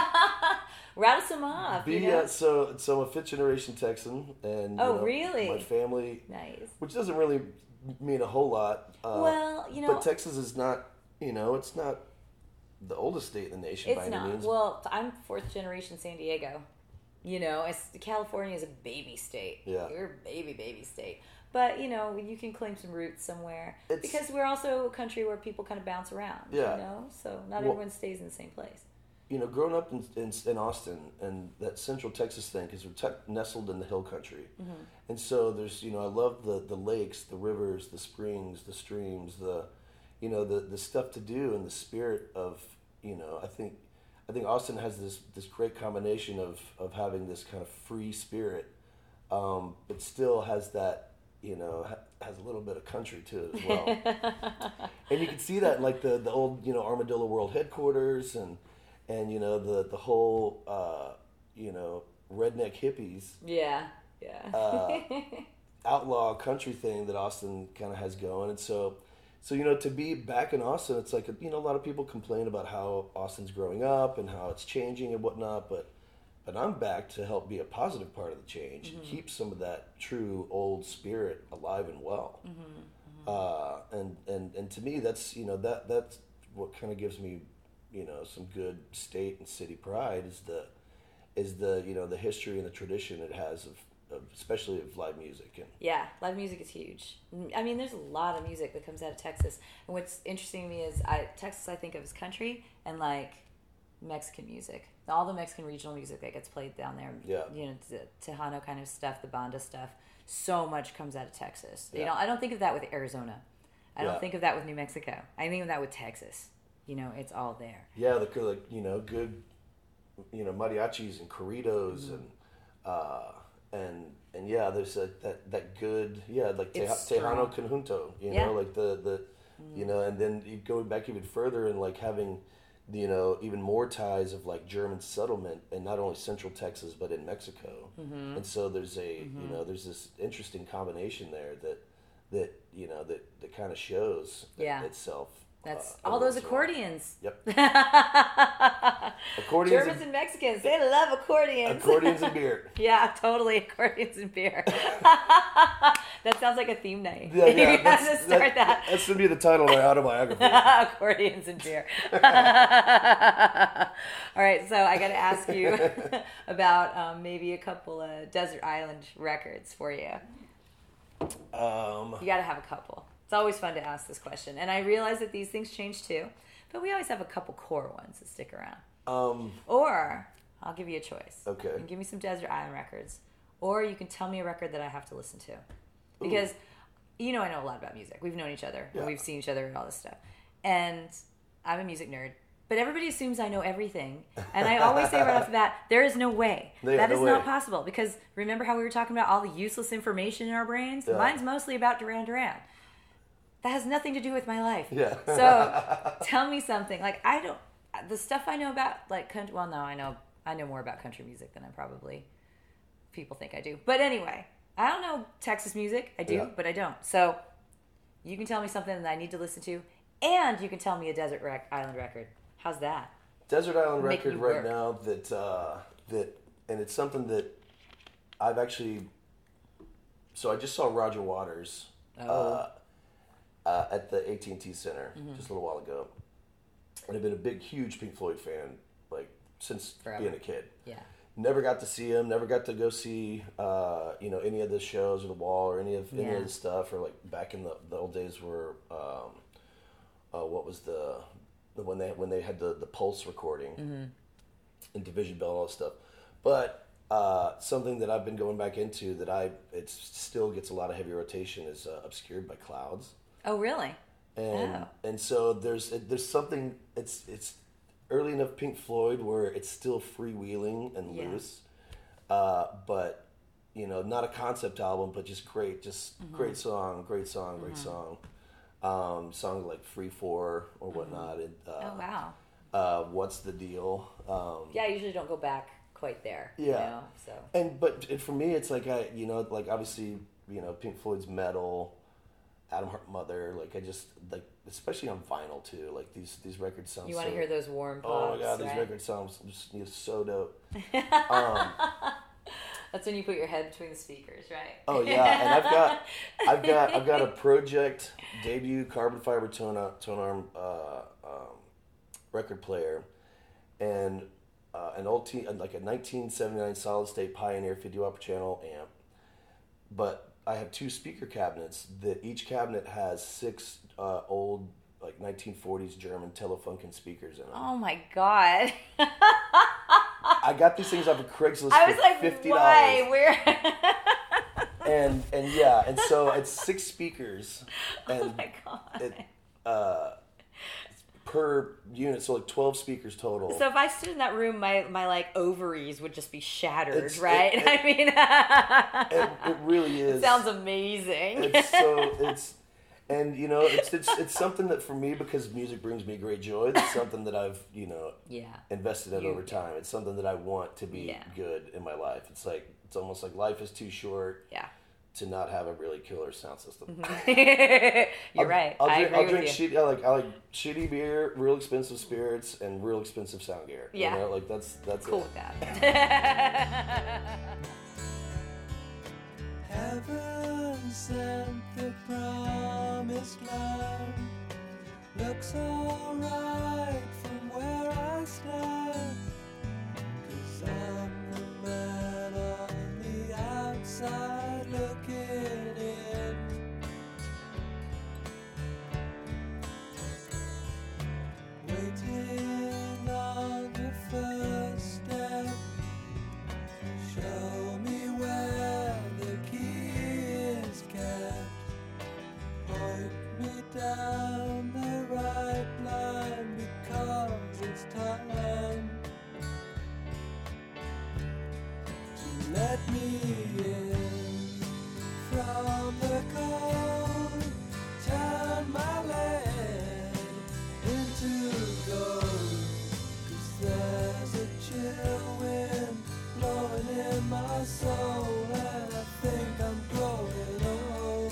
Rattle some off. Be, you know? uh, so, so I'm a fifth generation Texan, and Oh, you know, really? my family, Nice. which doesn't really mean a whole lot. Uh, Well, you know- but Texas is not, you know, it's not the oldest state in the nation It's by any not. means. Well, I'm fourth generation San Diego. You know, it's, California is a baby state. Yeah. We're a baby, baby state. But, you know, you can claim some roots somewhere. It's- because we're also a country where people kind of bounce around. Yeah. You know? So not Well- everyone stays in the same place. You know, growing up in, in, in Austin and that Central Texas thing, because we're te- nestled in the hill country, Mm-hmm. and so there's, you know, I love the, the lakes, the rivers, the springs, the streams, the, you know, the, the stuff to do, and the spirit of, you know, I think, I think Austin has this this great combination of of having this kind of free spirit, um, but still has that, you know, ha- has a little bit of country to it as well, and you can see that in like the the old, you know, Armadillo World headquarters and. And you know the the whole uh, you know redneck hippies Yeah. Yeah. Uh, outlaw country thing that Austin kind of has going, and so so you know to be back in Austin, it's like you know a lot of people complain about how Austin's growing up and how it's changing and whatnot, but but I'm back to help be a positive part of the change and keep some of that true old spirit alive and well. Uh, and and and to me, that's you know that that's what kind of gives me. You know, some good state and city pride is the, is the you know the history and the tradition it has of, of especially of live music and Yeah, live music is huge. I mean, there's a lot of music that comes out of Texas. And what's interesting to me is I Texas I think of as country and like Mexican music. All the Mexican regional music that gets played down there. Yeah. You know, the Tejano kind of stuff, the banda stuff. So much comes out of Texas. You Yeah. know, I don't think of that with Arizona. I Yeah. don't think of that with New Mexico. I think of that with Texas. You know, it's all there. yeah the like you know good you know mariachis and corridos and uh, and and yeah there's a, that that good yeah like Teja, It's Tejano strong. conjunto you Yeah. know like the the you know and then you go back even further and like having you know even more ties of like German settlement in not only Central Texas but in Mexico and so there's a you know there's this interesting combination there that that you know that that kind of shows Yeah. itself. That's uh, all those every once in a while. accordions. Yep. Accordions Germans and, and Mexicans, they love accordions. accordions and beer. Yeah, totally. Accordions and beer. That sounds like a theme night. Yeah, yeah. You have That's, to start that, that. That's gonna be the title of my autobiography. Accordions and beer. All right, so I got to ask you about um, maybe a couple of Desert Island records for you. Um, You got to have a couple. It's always fun to ask this question. And I realize that these things change too, but we always have a couple core ones that stick around. um, Or I'll give you a choice. Okay. You can give me some Desert Island records, or you can tell me a record that I have to listen to. because you know I know a lot about music. We've known each other Yeah. and we've seen each other and all this stuff. And I'm a music nerd. But everybody assumes I know everything. And I always say right off the bat, there is no way. Yeah, that no is way. not possible. Because remember how we were talking about all the useless information in our brains? Yeah. Mine's mostly about Duran Duran. That has nothing to do with my life. Yeah. So tell me something. Like, I don't, the stuff I know about, like, country, well, no, I know, I know more about country music than I probably, people think I do. But anyway, I don't know Texas music. I do, Yeah. but I don't. So you can tell me something that I need to listen to. And you can tell me a desert rec- island record. How's that? Desert Island Make record you right work. now that uh, that and it's something that I've actually. So I just saw Roger Waters Oh. uh, uh, at the A T and T Center Mm-hmm. just a little while ago, and I've been a big, huge Pink Floyd fan like since Forever. being a kid. Yeah. Never got to see him. Never got to go see uh, you know any of the shows or the Wall or any of any Yeah. of the stuff or like back in the, the old days where um, uh, what was the the when they when they had the, the Pulse recording Mm-hmm. and Division Bell and all that stuff. But uh, something that I've been going back into that I it still gets a lot of heavy rotation is uh, Obscured by Clouds. Oh, really? And Oh. and so there's there's something it's it's early enough Pink Floyd where it's still freewheeling and Yeah. loose, uh, but you know not a concept album, but just great, just Mm-hmm. great song, great song, great song. Um, songs like Free For or whatnot. And, uh, Oh, wow. uh, What's the Deal? Um, Yeah, I usually don't go back quite there. You Yeah. know, so. And but it, for me, it's like I, you know, like obviously, you know, Pink Floyd's Metal, Adam Hart Mother, like I just like, especially on vinyl too. Like these these records sound. You want so, to hear those warm pops, Oh my god, these right? record sounds just you know, so dope. um, That's when you put your head between the speakers, right? oh yeah, and I've got, I've got, I've got a Project debut carbon fiber tone ar- tone arm uh, um, record player, and uh, an old t- like a nineteen seventy-nine solid state Pioneer fifty watt per channel amp, but I have two speaker cabinets that each cabinet has six uh, old like nineteen forties German Telefunken speakers in them. Oh my god. I got these things off of Craigslist I was for like, fifty why? dollars. Where? And and yeah, and so it's six speakers, and Oh my god. it uh, per unit, so like twelve speakers total. So if I stood in that room, my, my like ovaries would just be shattered, It's- right? it- it- I mean, it, it really is. it sounds amazing. It's so it's, and you know it's it's it's something that for me, because music brings me great joy. It's something that I've you know yeah. invested in You- over time. It's something that I want to be Yeah. good in my life. It's like it's almost like life is too short Yeah. to not have a really killer sound system. You're I'll- right. I'll I drink, agree I'll with drink you. shitty. I like I like shitty beer, real expensive spirits, and real expensive sound gear. Yeah. You know, like that's that's Cool it. with that. Heaven sent the promised land. Looks alright from where I stand. 'Cause I'm the man on the outside looking in. Waiting on the first step. Show me where the key is kept. Point me down the right line because it's time to let me in from the cold. Turn my land into gold. 'Cause there's a chill wind blowing in my soul, and I think I'm growing old.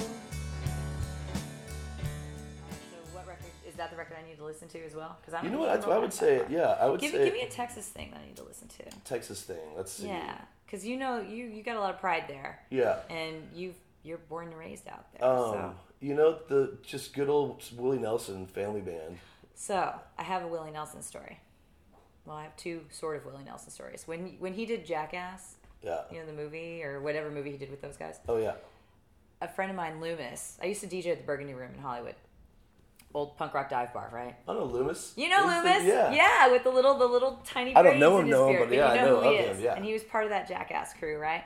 So what record, is that the record I need to listen to as well? Because I'm You know what? That's what I would say. Yeah, I would Give, say give me a Texas thing that I need to listen to. Texas thing. Let's see. Yeah, because you know you you got a lot of pride there, Yeah. and you've you're born and raised out there. Um, so you know the just good old Willie Nelson family band. so I have a Willie Nelson story. Well, I have two sort of Willie Nelson stories. When when he did Jackass, Yeah. you know the movie or whatever movie he did with those guys. Oh yeah. A friend of mine, Loomis. I used to D J at the Burgundy Room in Hollywood. Old punk rock dive bar, right? I know Loomis. You know Is the- Loomis? yeah. Yeah, with the little the little tiny I don't braids know in him, his know him, beard, but yeah, you I know know who he of is. him, yeah. And he was part of that Jackass crew, right?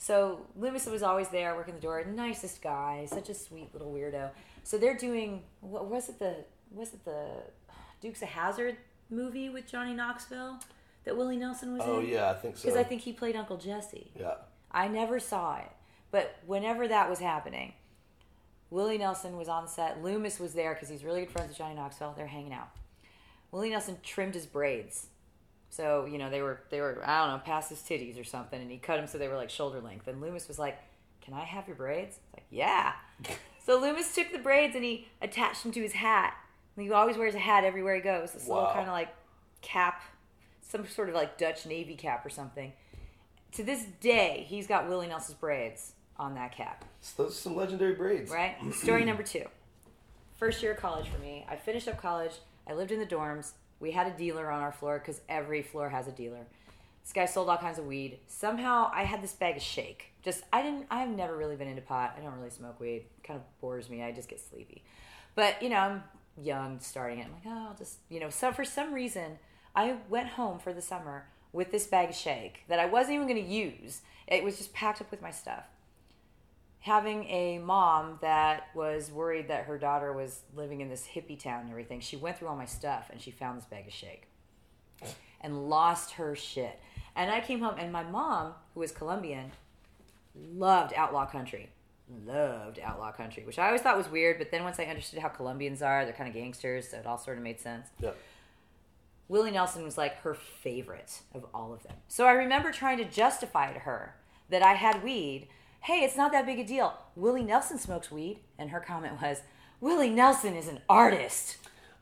So Loomis was always there working the door. Nicest guy, such a sweet little weirdo. So they're doing what was it the was it the Dukes of Hazzard movie with Johnny Knoxville that Willie Nelson was Oh, in? yeah, I think so. Because I think he played Uncle Jesse. Yeah. I never saw it, but whenever that was happening, Willie Nelson was on set. Loomis was there because he's really good friends with Johnny Knoxville. They're hanging out. Willie Nelson trimmed his braids. So, you know, they were, they were I don't know, past his titties or something, and he cut them so they were like shoulder length. And Loomis was like, can I have your braids? It's like, yeah. So Loomis took the braids and he attached them to his hat. And he always wears a hat everywhere he goes. This Wow. little kind of like cap, some sort of like Dutch Navy cap or something. To this day, he's got Willie Nelson's braids on that cap. So those are some legendary braids. Right? Story number two. First year of college for me. I finished up college. I lived in the dorms. We had a dealer on our floor because every floor has a dealer. This guy sold all kinds of weed. Somehow I had this bag of shake. Just, I didn't, I've never really been into pot. I don't really smoke weed. It kind of bores me. I just get sleepy. But, you know, I'm young, starting it. I'm like, oh, I'll just, you know, so for some reason, I went home for the summer with this bag of shake that I wasn't even going to use. It was just packed up with my stuff. Having a mom that was worried that her daughter was living in this hippie town and everything, she went through all my stuff and she found this bag of shake and lost her shit. And I came home, and my mom, who was Colombian, loved outlaw country. Loved outlaw country, which I always thought was weird, but then once I understood how Colombians are, they're kind of gangsters, so it all sort of made sense. Yeah. Willie Nelson was like her favorite of all of them. So I remember trying to justify to her that I had weed. Hey, it's not that big a deal. Willie Nelson smokes weed. And her comment was, Willie Nelson is an artist.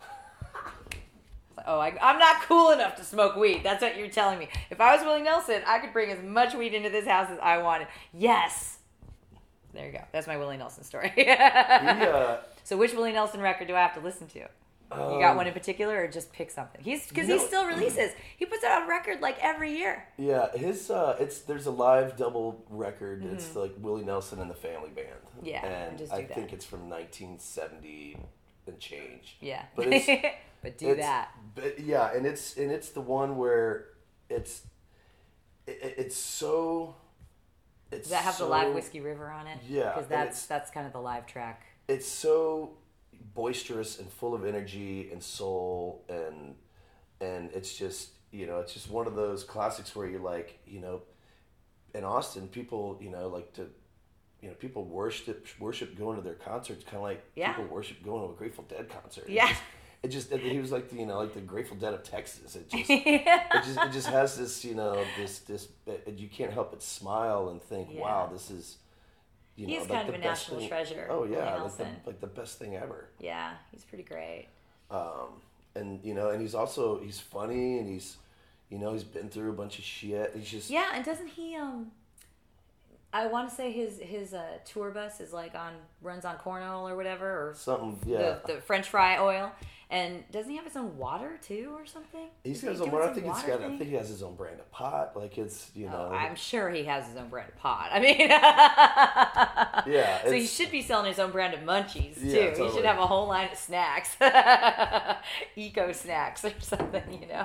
Oh, I, I'm not cool enough to smoke weed. That's what you're telling me. If I was Willie Nelson, I could bring as much weed into this house as I wanted. Yes. There you go. That's my Willie Nelson story. He, uh, So which Willie Nelson record do I have to listen to? um, You got one in particular, or just pick something? He's because you he know- still releases. He puts out a record like every year. Yeah, his uh, it's there's a live double record. It's like Willie Nelson and the Family Band. Mm-hmm. Yeah, and just do I that. think it's from nineteen seventy and change. Yeah, but it's, but do it's, that. But yeah, and it's and it's the one where it's it, it's so. It's Does that have so, the live Whiskey River on it? Yeah, because and that's it's- that's kind of the live track. It's so boisterous and full of energy and soul, and and it's just, you know, it's just one of those classics where you're like, you know, in Austin, people, you know, like to, you know, people worship worship going to their concerts, kind of like Yeah. people worship going to a Grateful Dead concert. It Yeah. just- It just, it, he was like the, you know, like the Grateful Dead of Texas. It just, Yeah. it just, it just has this, you know, this, this. It, you can't help but smile and think, Yeah. wow, this is, you know, He's like kind the of a best national thing- treasure, Oh Willie yeah, like the, Nelson. like the best thing ever. Yeah, he's pretty great. Um, and you know, and he's also he's funny, and he's, you know, he's been through a bunch of shit. He's just Yeah, and doesn't he? Um, I want to say his his uh, tour bus is like on runs on corn oil or whatever, or something. Yeah, the, the French fry oil. And doesn't he have his own water too, or something? he's Is got he his own. doing I some think he's water got. I thing? think he has his own brand of pot. Like it's, you know. Oh, I'm sure he has his own brand of pot. I mean, Yeah, So he it's- should be selling his own brand of munchies too. Yeah, He totally. should have a whole line of snacks, eco snacks or something. You know.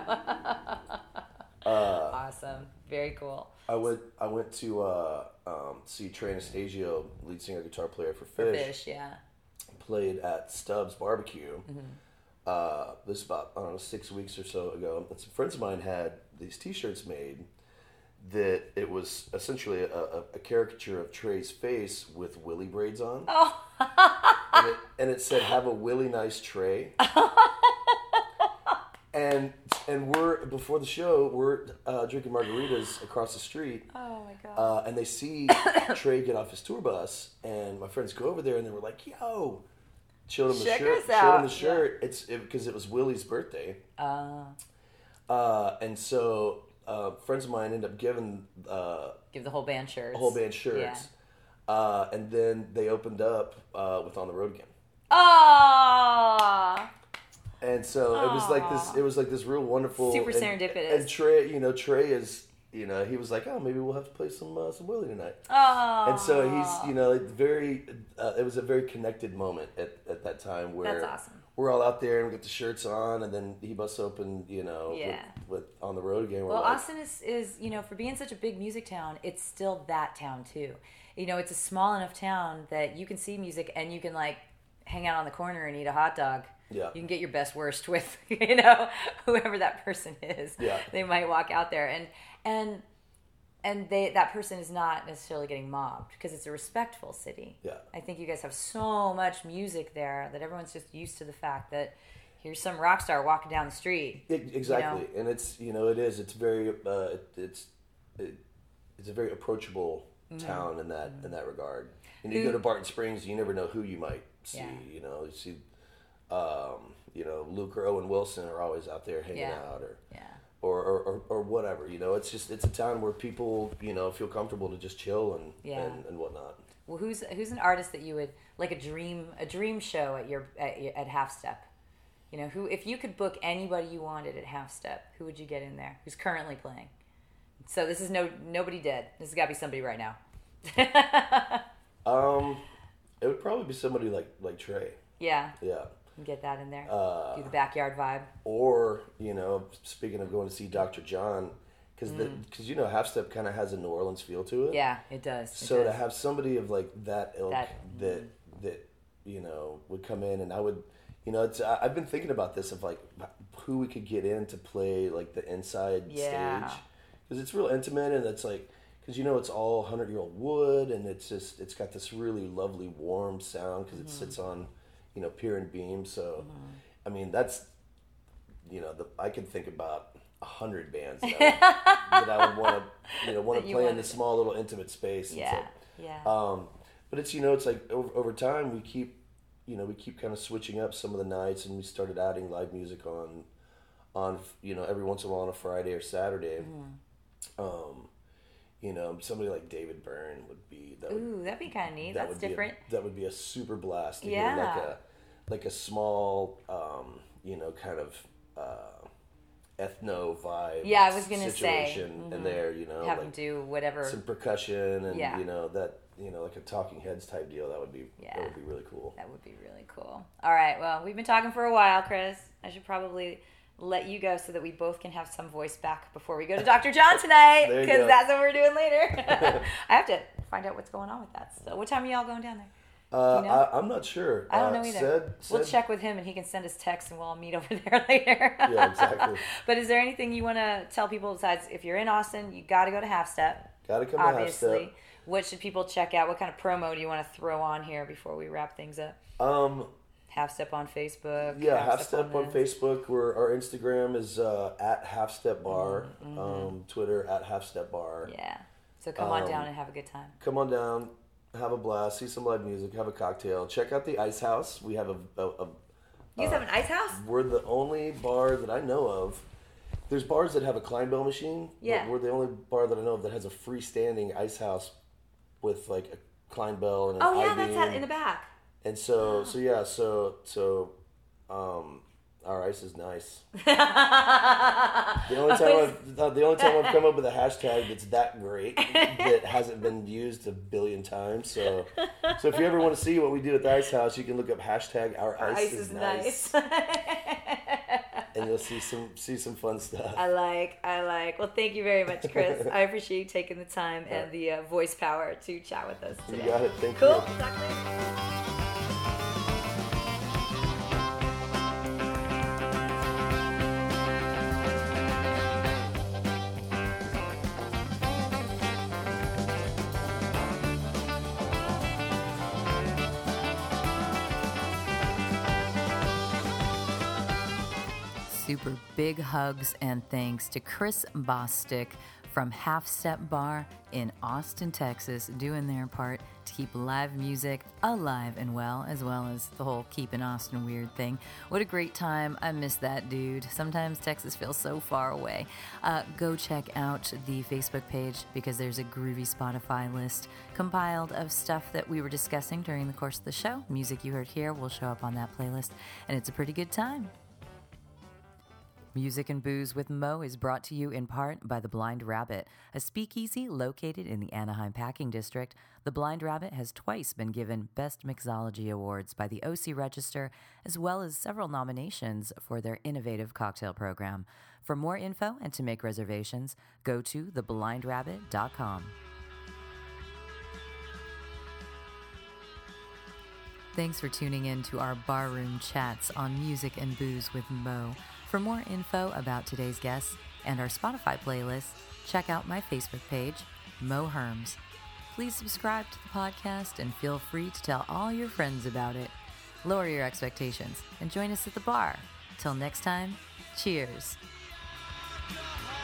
Uh, Awesome. Very cool. I went. I went to uh, um, see Trey Anastasio, lead singer, guitar player for For Fish. fish, yeah. Played at Stubbs Barbecue. Mm-hmm. Uh, this is about I don't know six weeks or so ago. And some friends of mine had these T-shirts made that it was essentially a, a, a caricature of Trey's face with Willie braids on. Oh. and, it, and it said, "Have a Willie nice Trey." and and we're before the show, we're uh, drinking margaritas across the street. Oh my god. Uh, and they see Trey get off his tour bus, and my friends go over there, and they were like, "Yo!" Showed him the Check shirt. us Showed out. him the shirt. It's because it, it was Willie's birthday, Uh, uh, and so uh, friends of mine ended up giving uh, give the whole band shirts. a whole band shirts, Yeah. uh, and then they opened up uh, with "On the Road Again." Oh. And so it was like this. It was like this real wonderful, Super and, serendipitous. And Trey, you know, Trey is, you know, he was like, "Oh, maybe we'll have to play some uh, some Willie tonight." Oh. And so he's, you know, very. Uh, it was a very connected moment at, at that time where That's awesome. we're all out there and we get the shirts on, and then he busts open, you know, Yeah. with, with on the road again. We're Well, like, Austin is, is, you know, for being such a big music town, it's still that town too. You know, it's a small enough town that you can see music and you can like hang out on the corner and eat a hot dog. Yeah. You can get your best worst with, you know, whoever that person is. Yeah. They might walk out there and and and they that person is not necessarily getting mobbed because it's a respectful city. Yeah. I think you guys have so much music there that everyone's just used to the fact that here's some rock star walking down the street. It, exactly, you know? and it's you know it is it's very uh, it, it's it, it's a very approachable Mm-hmm. town in that in that regard. And you go to Barton Springs, you never know who you might see. Yeah. You know, you see, um, you know, Luke or Owen Wilson are always out there hanging Yeah. out, or, Yeah. or, or or or whatever. You know, it's just it's a town where people you know feel comfortable to just chill and Yeah. and, and whatnot. Well, who's who's an artist that you would like a dream a dream show at your at, your- at Half Step? You know, who if you could book anybody you wanted at Half Step, who would you get in there? Who's currently playing? So this is no nobody dead. This has got to be somebody right now. Um, it would probably be somebody like like Trey. Yeah, Yeah. get that in there. Uh, Do the backyard vibe. Or, you know, speaking of going to see Doctor John, because Mm. because you know Half Step kind of has a New Orleans feel to it. Yeah, it does. It So to does. have somebody of like that ilk That- that that, you know would come in, and I would, you know, it's I- I've been thinking about this of like who we could get in to play like the inside Yeah. stage, because it's real intimate, and it's like because you know it's all hundred year old wood, and it's just it's got this really lovely warm sound because Mm-hmm. it sits on, you know, pier and beam. So, I mean that's, you know, the, I could think about a hundred bands that I would, that I would want to, you know, want That to you play in wanna- this small little intimate space. It's Yeah, like, yeah. um, but it's you know it's like over, over time we keep, you know, we keep kind of switching up some of the nights, and we started adding live music on, on you know every once in a while on a Friday or Saturday. Mm-hmm. Um, you know, somebody like David Byrne would be that. Would, Ooh, that'd be kind of neat. that That's would different. Be a, that would be a super blast to Yeah. hear like a like a small, um, you know, kind of uh, ethno vibe. Yeah, I was gonna say. situation in there. You know, Have them like do whatever. some percussion and Yeah. you know that you know like a Talking Heads type deal. That would be Yeah. that would be really cool. That would be really cool. All right. Well, we've been talking for a while, Chris. I should probably let you go so that we both can have some voice back before we go to Doctor John tonight, There you because go. that's what we're doing later. I have to find out what's going on with that. So, what time are y'all going down there? Uh, you know? I, I'm not sure. I don't Uh, know either. Said, We'll said- check with him, and he can send us texts, and we'll all meet over there later. Yeah, exactly. But is there anything you want to tell people besides if you're in Austin, you got to go to Half Step? Gotta come to Half Obviously. Step. What should people check out? What kind of promo do you want to throw on here before we wrap things up? Um, Half Step on Facebook. yeah, Half Step on this. Facebook. We're, our Instagram is uh, at Half Step Bar. Um, Twitter at Half Step Bar. Yeah. So come on Um, down and have a good time. Come on down, have a blast, see some live music, have a cocktail. Check out the Ice House. We have a, a, a You guys have an ice house? we're the only bar that I know of. There's bars that have a Klein Bell machine. Yeah. But we're the only bar that I know of that has a freestanding ice house with like a Klein Bell and an Oh yeah, I-beam. that's that in the back. And so, so yeah, so so, um, our ice is nice. The only time I've, the only time I've come up with a hashtag that's that great that hasn't been used a billion times. So, so if you ever want to see what we do at the Ice House, you can look up hashtag our ice, Ice is, is nice, nice. and you'll see some see some fun stuff. I like, I like. Well, thank you very much, Chris. I appreciate you taking the time and the uh, voice power to chat with us You today. got it. Thank Cool. you. Talk later. Super big hugs and thanks to Chris Bostic from Half Step Bar in Austin, Texas, doing their part to keep live music alive and well, as well as the whole Keeping Austin Weird thing. What a great time. I miss that dude. Sometimes Texas feels so far away. Uh, go check out the Facebook page because there's a groovy Spotify list compiled of stuff that we were discussing during the course of the show. Music you heard here will show up on that playlist, and it's a pretty good time. Music and Booze with Mo is brought to you in part by The Blind Rabbit, a speakeasy located in the Anaheim Packing District. The Blind Rabbit has twice been given Best Mixology Awards by the O C Register, as well as several nominations for their innovative cocktail program. For more info and to make reservations, go to the blind rabbit dot com. Thanks for tuning in to our barroom chats on Music and Booze with Mo. For more info about today's guests and our Spotify playlist, check out my Facebook page, Mo Herms. Please subscribe to the podcast and feel free to tell all your friends about it. Lower your expectations and join us at the bar. Till next time, cheers.